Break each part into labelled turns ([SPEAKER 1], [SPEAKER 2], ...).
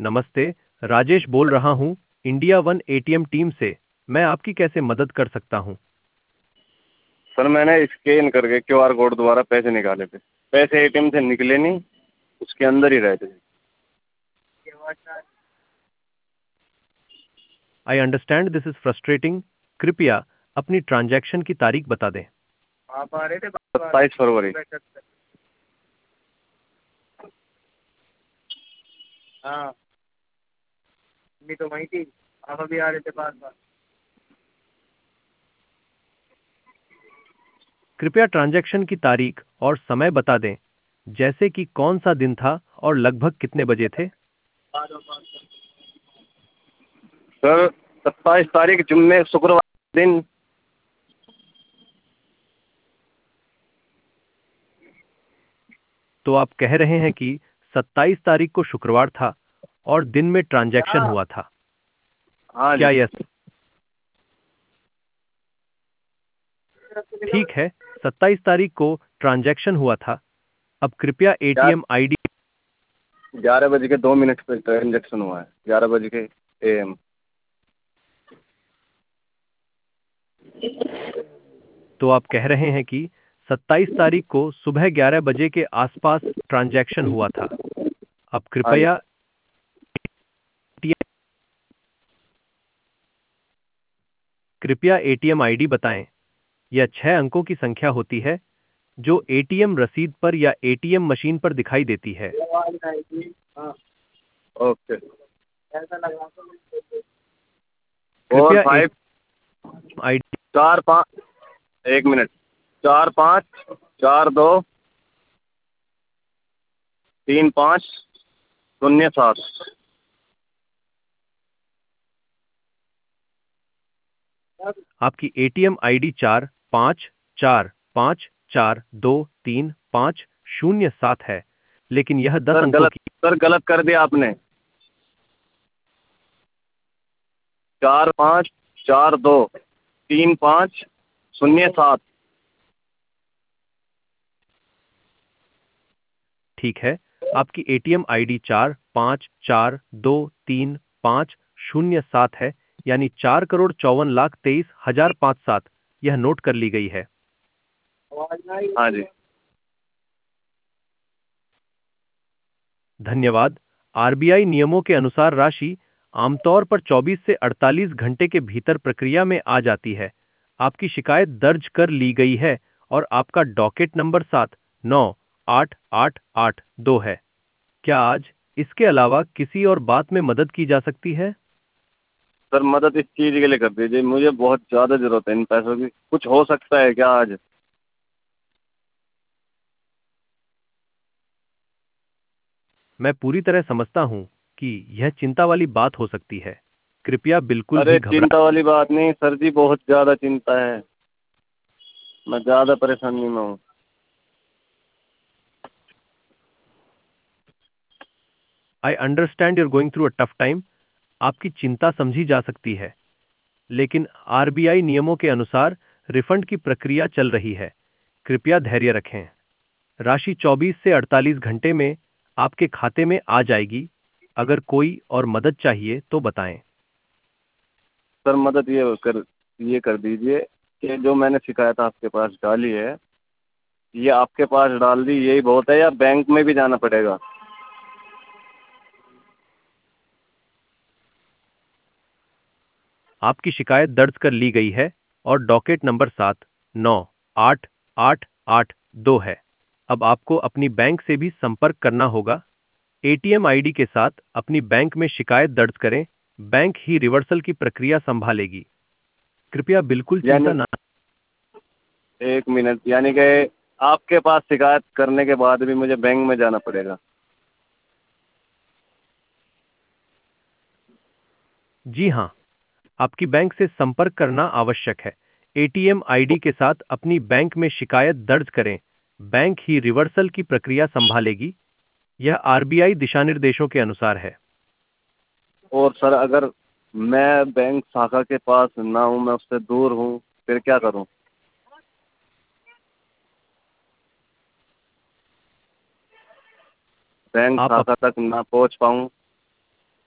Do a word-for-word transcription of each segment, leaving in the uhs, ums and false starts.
[SPEAKER 1] नमस्ते, राजेश बोल रहा हूँ, इंडिया वन एटीएम टीम से। मैं आपकी कैसे मदद कर सकता हूँ?
[SPEAKER 2] सर मैंने स्कैन करके क्यूआर कोड द्वारा पैसे निकाले थे। पैसे एटीएम से निकले नहीं, उसके अंदर ही रहते थे।
[SPEAKER 1] I understand this is frustrating. कृपया अपनी ट्रांजैक्शन की तारीख बता दें।
[SPEAKER 2] आप आ रहे थे सत्ताईस फरवरी। हाँ, अम्मी तो वहीं थी, आप अभी आ रहे थे बार बार।
[SPEAKER 1] कृपया ट्रांजैक्शन की तारीख और समय बता दें, जैसे कि कौन सा दिन था और लगभग कितने बजे थे।
[SPEAKER 2] सर सत्ताईस तारीख जुम्मे शुक्रवार दिन।
[SPEAKER 1] तो आप कह रहे हैं कि सत्ताईस तारीख को शुक्रवार था और दिन में ट्रांजैक्शन हुआ था।
[SPEAKER 2] हाँ जी।
[SPEAKER 1] क्या यह ठीक है? सत्ताईस तारीख को ट्रांजैक्शन हुआ था। अब कृपया एटीएम आईडी।
[SPEAKER 2] ग्यारह बज के दो मिनट पे ट्रांजेक्शन हुआ है, ग्यारह बज के ए एम।
[SPEAKER 1] तो आप कह रहे हैं कि सत्ताईस तारीख को सुबह ग्यारह बजे के आसपास ट्रांजैक्शन हुआ था। अब
[SPEAKER 2] हाँ जी।
[SPEAKER 1] कृपया कृपया एटीएम आईडी बताएं। यह छह अंकों की संख्या होती है जो एटीएम रसीद पर या एटीएम मशीन पर दिखाई देती है।
[SPEAKER 2] हाँ, ओके। फोर
[SPEAKER 1] कृपया
[SPEAKER 2] फाइव
[SPEAKER 1] एटीएम आईडी।
[SPEAKER 2] चार पाँच, एक मिनट, चार पाँच चार दो तीन पाँच शून्य सात।
[SPEAKER 1] आपकी एटीएम आईडी चार पाँच चार पाँच चार दो तीन पाँच शून्य सात है, लेकिन यह दस
[SPEAKER 2] सर
[SPEAKER 1] अंकों
[SPEAKER 2] गलत,
[SPEAKER 1] की।
[SPEAKER 2] सर गलत कर दिया आपने। चार पाँच चार दो तीन पाँच शून्य सात।
[SPEAKER 1] ठीक है, आपकी एटीएम आईडी चार पाँच चार दो तीन पाँच शून्य सात है, यानी चार करोड़ चौवन लाख तेईस हजार पाँच सात। यह नोट कर ली गई है।
[SPEAKER 2] हाँ जी।
[SPEAKER 1] धन्यवाद। आरबीआई नियमों के अनुसार राशि आमतौर पर चौबीस से अड़तालीस घंटे के भीतर प्रक्रिया में आ जाती है। आपकी शिकायत दर्ज कर ली गई है और आपका डॉकेट नंबर सात नौ आठ आठ आठ दो है। क्या आज इसके अलावा किसी और बात में मदद की जा सकती है?
[SPEAKER 2] सर मदद इस चीज़ के लिए कर दीजिए, मुझे बहुत ज़्यादा ज़रूरत है इन पैसों की। कुछ हो सकता है क्या आज?
[SPEAKER 1] मैं पूरी तरह समझता हूं कि यह चिंता वाली बात हो सकती है। कृपया बिल्कुल
[SPEAKER 2] अरे
[SPEAKER 1] भी घबरा।
[SPEAKER 2] चिंता वाली बात नहीं सर जी, बहुत ज़्यादा चिंता है। मैं ज़्यादा परेशानी में हूँ।
[SPEAKER 1] I understand you're going through a tough time. आपकी चिंता समझी जा सकती है, लेकिन आरबीआई नियमों के अनुसार रिफंड की प्रक्रिया चल रही है। कृपया धैर्य रखें। राशि चौबीस से अड़तालीस घंटे में आपके खाते में आ जाएगी। अगर कोई और मदद चाहिए तो बताएं।
[SPEAKER 2] सर मदद ये कर ये कर दीजिए कि जो मैंने शिकायत आपके पास डाली है, ये आपके पास डाल दी यही बहुत है या बैंक में भी जाना पड़ेगा?
[SPEAKER 1] आपकी शिकायत दर्ज कर ली गई है और डॉकेट नंबर सात नौ आठ आठ आठ दो है। अब आपको अपनी बैंक से भी संपर्क करना होगा। एटीएम आईडी के साथ अपनी बैंक में शिकायत दर्ज करें। बैंक ही रिवर्सल की प्रक्रिया संभालेगी। कृपया बिल्कुल चिंता
[SPEAKER 2] यानी
[SPEAKER 1] ना।
[SPEAKER 2] एक मिनट, यानी कि आपके पास शिकायत करने के बाद भी मुझे बैंक में जाना पड़ेगा?
[SPEAKER 1] जी हाँ, आपकी बैंक से संपर्क करना आवश्यक है। एटीएम आईडी के साथ अपनी बैंक में शिकायत दर्ज करें। बैंक ही रिवर्सल की प्रक्रिया संभालेगी। यह आरबीआई दिशानिर्देशों के अनुसार है।
[SPEAKER 2] और सर अगर मैं बैंक शाखा के पास ना हूँ, मैं उससे दूर हूँ, फिर क्या करूँ? बैंक
[SPEAKER 1] आप अप,
[SPEAKER 2] शाखा तक ना पहुँच पाऊँ?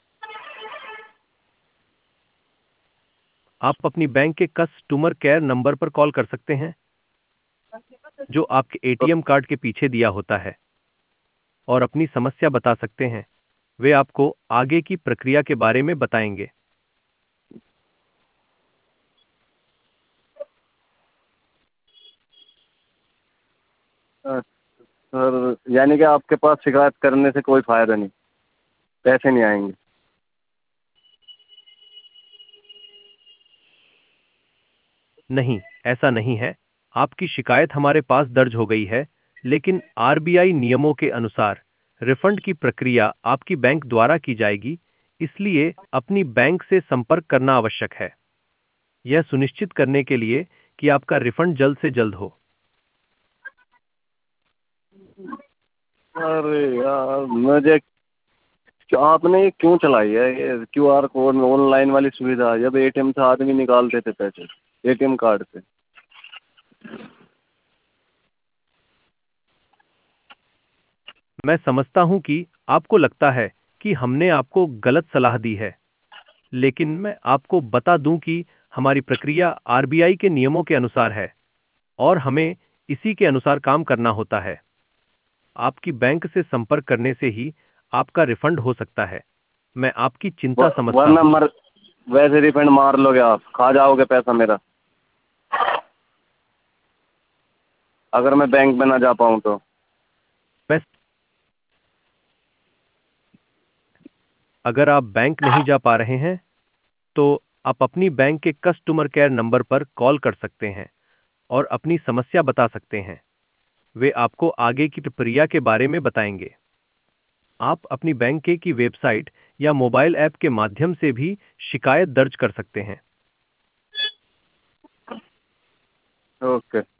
[SPEAKER 1] आप अपनी बैंक के कस्टमर केयर नंबर पर कॉल कर सकते हैं, जो आपके एटीएम कार्ड के पीछे दिया होता है, और अपनी समस्या बता सकते हैं। वे आपको आगे की प्रक्रिया के बारे में बताएंगे।
[SPEAKER 2] अ, सर यानी कि आपके पास शिकायत करने से कोई फायदा नहीं, पैसे नहीं आएंगे।
[SPEAKER 1] नहीं, ऐसा नहीं है। आपकी शिकायत हमारे पास दर्ज हो गई है, लेकिन आरबीआई नियमों के अनुसार रिफंड की प्रक्रिया आपकी बैंक द्वारा की जाएगी, इसलिए अपनी बैंक से संपर्क करना आवश्यक है, यह सुनिश्चित करने के लिए कि आपका रिफंड जल्द से जल्द हो।
[SPEAKER 2] अरे यार, मुझे आपने ये क्यों चलाई है, ये क्यू आर कोड ऑनलाइन वाली सुविधा? जब एटीएम से आदमी निकालते थे पैसे, एटीएम कार्ड से।
[SPEAKER 1] मैं समझता हूं कि आपको लगता है कि हमने आपको गलत सलाह दी है, लेकिन मैं आपको बता दूं कि हमारी प्रक्रिया आरबीआई के नियमों के अनुसार है और हमें इसी के अनुसार काम करना होता है। आपकी बैंक से संपर्क करने से ही आपका रिफंड हो सकता है। मैं आपकी चिंता
[SPEAKER 2] व-
[SPEAKER 1] समझता
[SPEAKER 2] वरना
[SPEAKER 1] हूं।
[SPEAKER 2] मर वैसे रिफंड मार लोगे, आप खा जाओगे पैसा मेरा, अगर मैं बैंक में ना जा पाऊँ तो।
[SPEAKER 1] मैं अगर आप बैंक नहीं जा पा रहे हैं, तो आप अपनी बैंक के कस्टमर केयर नंबर पर कॉल कर सकते हैं और अपनी समस्या बता सकते हैं। वे आपको आगे की प्रक्रिया के बारे में बताएंगे। आप अपनी बैंक के की वेबसाइट या मोबाइल ऐप के माध्यम से भी शिकायत दर्ज कर सकते हैं।
[SPEAKER 2] ओके।